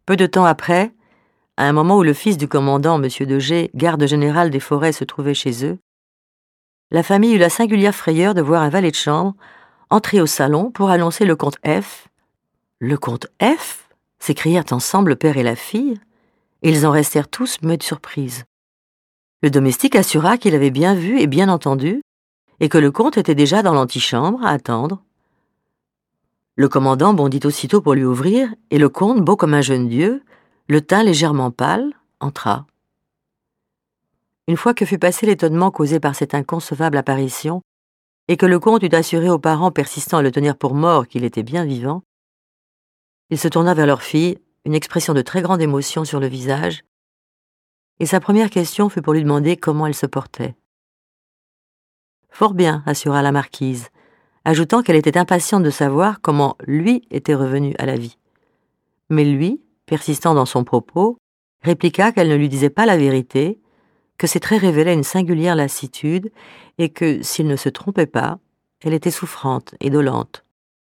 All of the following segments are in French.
Peu de temps après, à un moment où le fils du commandant, M. de G, garde général des forêts, se trouvait chez eux, la famille eut la singulière frayeur de voir un valet de chambre entrer au salon pour annoncer le comte F. « Le comte F ?» s'écrièrent ensemble le père et la fille, et ils en restèrent tous muets de surprise. Le domestique assura qu'il avait bien vu et bien entendu, et que le comte était déjà dans l'antichambre à attendre. Le commandant bondit aussitôt pour lui ouvrir, et le comte, beau comme un jeune dieu, le teint légèrement pâle, entra. Une fois que fut passé l'étonnement causé par cette inconcevable apparition, et que le comte eut assuré aux parents persistant à le tenir pour mort qu'il était bien vivant, il se tourna vers leur fille, une expression de très grande émotion sur le visage, et sa première question fut pour lui demander comment elle se portait. « Fort bien », assura la marquise, ajoutant qu'elle était impatiente de savoir comment lui était revenu à la vie. Mais lui, persistant dans son propos, répliqua qu'elle ne lui disait pas la vérité, que ses traits révélaient une singulière lassitude et que, s'il ne se trompait pas, elle était souffrante et dolente.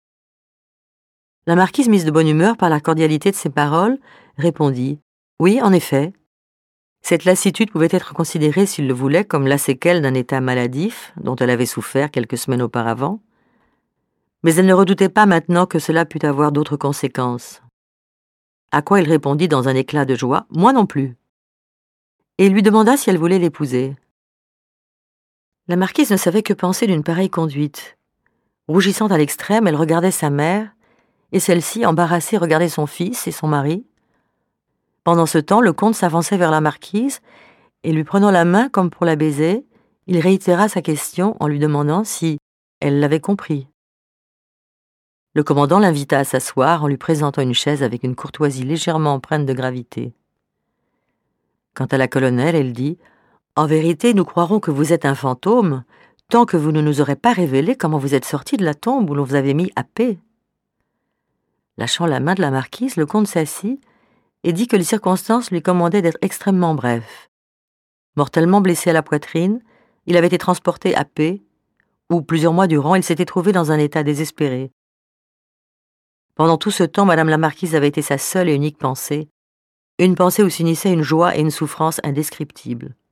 La marquise, mise de bonne humeur par la cordialité de ses paroles, répondit « Oui, en effet. » Cette lassitude pouvait être considérée, s'il le voulait, comme la séquelle d'un état maladif dont elle avait souffert quelques semaines auparavant, mais elle ne redoutait pas maintenant que cela pût avoir d'autres conséquences. À quoi il répondit dans un éclat de joie « Moi non plus », et lui demanda si elle voulait l'épouser. La marquise ne savait que penser d'une pareille conduite. Rougissant à l'extrême, elle regardait sa mère, et celle-ci, embarrassée, regardait son fils et son mari. Pendant ce temps, le comte s'avançait vers la marquise, et lui prenant la main comme pour la baiser, il réitéra sa question en lui demandant si elle l'avait compris. Le commandant l'invita à s'asseoir en lui présentant une chaise avec une courtoisie légèrement empreinte de gravité. Quant à la colonelle, elle dit « En vérité, nous croirons que vous êtes un fantôme, tant que vous ne nous aurez pas révélé comment vous êtes sorti de la tombe où l'on vous avait mis à paix. » Lâchant la main de la marquise, le comte s'assit et dit que les circonstances lui commandaient d'être extrêmement bref. Mortellement blessé à la poitrine, il avait été transporté à Paix, où plusieurs mois durant il s'était trouvé dans un état désespéré. Pendant tout ce temps, madame la marquise avait été sa seule et unique pensée, une pensée où s'unissaient une joie et une souffrance indescriptibles.